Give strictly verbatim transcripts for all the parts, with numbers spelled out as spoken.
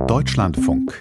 Deutschlandfunk.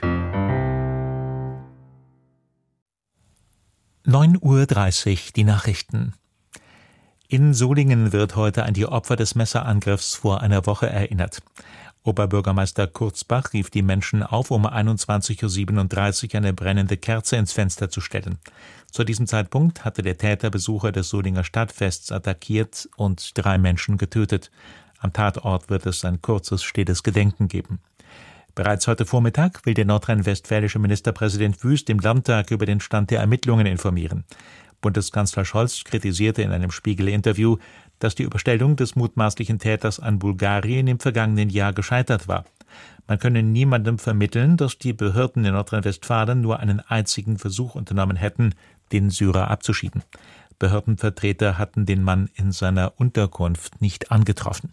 neun Uhr dreißig, die Nachrichten. In Solingen wird heute an die Opfer des Messerangriffs vor einer Woche erinnert. Oberbürgermeister Kurzbach rief die Menschen auf, um einundzwanzig Uhr siebenunddreißig eine brennende Kerze ins Fenster zu stellen. Zu diesem Zeitpunkt hatte der Täter Besucher des Solinger Stadtfests attackiert und drei Menschen getötet. Am Tatort wird es ein kurzes, stilles Gedenken geben. Bereits heute Vormittag will der nordrhein-westfälische Ministerpräsident Wüst im Landtag über den Stand der Ermittlungen informieren. Bundeskanzler Scholz kritisierte in einem Spiegel-Interview, dass die Überstellung des mutmaßlichen Täters an Bulgarien im vergangenen Jahr gescheitert war. Man könne niemandem vermitteln, dass die Behörden in Nordrhein-Westfalen nur einen einzigen Versuch unternommen hätten, den Syrer abzuschieben. Behördenvertreter hatten den Mann in seiner Unterkunft nicht angetroffen.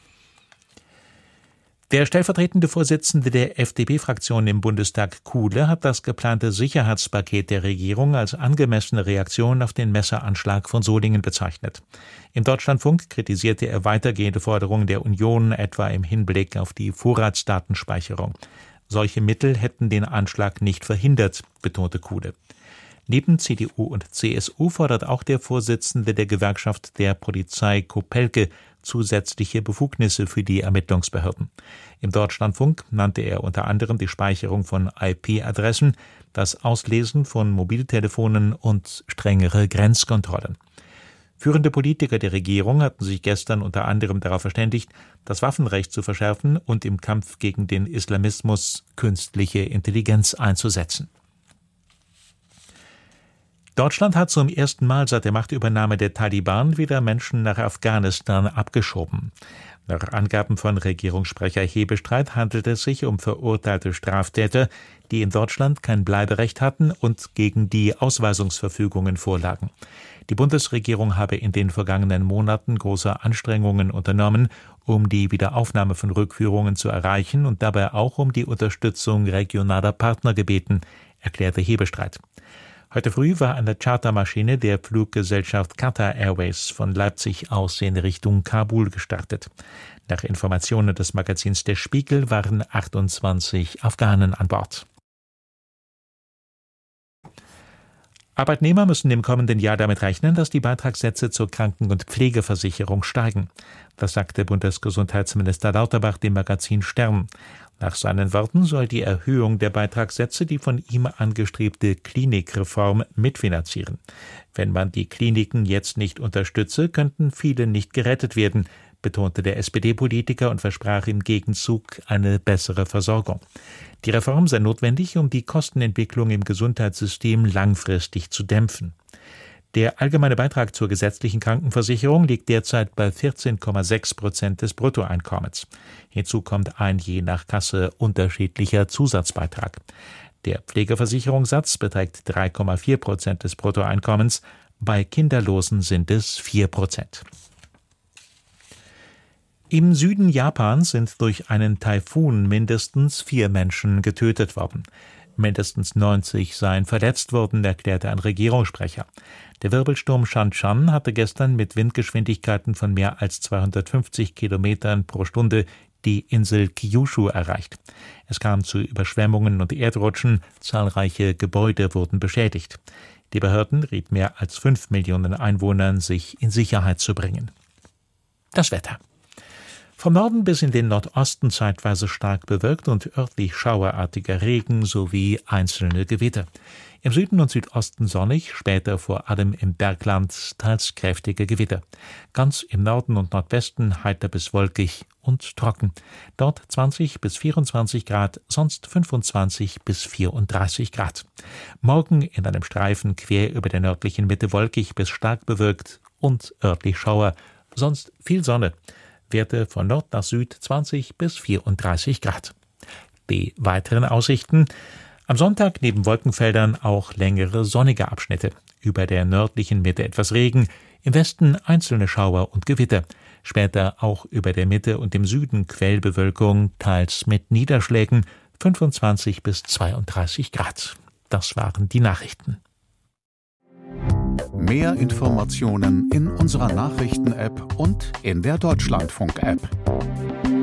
Der stellvertretende Vorsitzende der F D P-Fraktion im Bundestag, Kuhle, hat das geplante Sicherheitspaket der Regierung als angemessene Reaktion auf den Messeranschlag von Solingen bezeichnet. Im Deutschlandfunk kritisierte er weitergehende Forderungen der Union, etwa im Hinblick auf die Vorratsdatenspeicherung. Solche Mittel hätten den Anschlag nicht verhindert, betonte Kuhle. Neben C D U und C S U fordert auch der Vorsitzende der Gewerkschaft der Polizei, Kopelke, zusätzliche Befugnisse für die Ermittlungsbehörden. Im Deutschlandfunk nannte er unter anderem die Speicherung von I P-Adressen, das Auslesen von Mobiltelefonen und strengere Grenzkontrollen. Führende Politiker der Regierung hatten sich gestern unter anderem darauf verständigt, das Waffenrecht zu verschärfen und im Kampf gegen den Islamismus künstliche Intelligenz einzusetzen. Deutschland hat zum ersten Mal seit der Machtübernahme der Taliban wieder Menschen nach Afghanistan abgeschoben. Nach Angaben von Regierungssprecher Hebestreit handelt es sich um verurteilte Straftäter, die in Deutschland kein Bleiberecht hatten und gegen die Ausweisungsverfügungen vorlagen. Die Bundesregierung habe in den vergangenen Monaten große Anstrengungen unternommen, um die Wiederaufnahme von Rückführungen zu erreichen und dabei auch um die Unterstützung regionaler Partner gebeten, erklärte Hebestreit. Heute früh war eine Chartermaschine der Fluggesellschaft Qatar Airways von Leipzig aus in Richtung Kabul gestartet. Nach Informationen des Magazins Der Spiegel waren achtundzwanzig Afghanen an Bord. Arbeitnehmer müssen im kommenden Jahr damit rechnen, dass die Beitragssätze zur Kranken- und Pflegeversicherung steigen. Das sagte Bundesgesundheitsminister Lauterbach dem Magazin Stern. Nach seinen Worten soll die Erhöhung der Beitragssätze die von ihm angestrebte Klinikreform mitfinanzieren. Wenn man die Kliniken jetzt nicht unterstütze, könnten viele nicht gerettet werden, betonte der S P D-Politiker und versprach im Gegenzug eine bessere Versorgung. Die Reform sei notwendig, um die Kostenentwicklung im Gesundheitssystem langfristig zu dämpfen. Der allgemeine Beitrag zur gesetzlichen Krankenversicherung liegt derzeit bei vierzehn Komma sechs Prozent des Bruttoeinkommens. Hinzu kommt ein je nach Kasse unterschiedlicher Zusatzbeitrag. Der Pflegeversicherungssatz beträgt drei Komma vier Prozent des Bruttoeinkommens, bei Kinderlosen sind es vier Prozent. Im Süden Japans sind durch einen Taifun mindestens vier Menschen getötet worden. Mindestens neunzig seien verletzt worden, erklärte ein Regierungssprecher. Der Wirbelsturm Shanshan hatte gestern mit Windgeschwindigkeiten von mehr als zweihundertfünfzig Kilometern pro Stunde die Insel Kyushu erreicht. Es kam zu Überschwemmungen und Erdrutschen, zahlreiche Gebäude wurden beschädigt. Die Behörden rieten mehr als fünf Millionen Einwohnern, sich in Sicherheit zu bringen. Das Wetter. Vom Norden bis in den Nordosten zeitweise stark bewölkt und örtlich schauerartiger Regen sowie einzelne Gewitter. Im Süden und Südosten sonnig, später vor allem im Bergland teils kräftige Gewitter. Ganz im Norden und Nordwesten heiter bis wolkig und trocken. Dort zwanzig bis vierundzwanzig Grad, sonst fünfundzwanzig bis vierunddreißig Grad. Morgen in einem Streifen quer über der nördlichen Mitte wolkig bis stark bewölkt und örtlich Schauer, sonst viel Sonne. Werte von Nord nach Süd zwanzig bis vierunddreißig Grad. Die weiteren Aussichten: Am Sonntag neben Wolkenfeldern auch längere sonnige Abschnitte. Über der nördlichen Mitte etwas Regen, im Westen einzelne Schauer und Gewitter. Später auch über der Mitte und im Süden Quellbewölkung, teils mit Niederschlägen, fünfundzwanzig bis zweiunddreißig Grad. Das waren die Nachrichten. Mehr Informationen in unserer Nachrichten-App und in der Deutschlandfunk-App.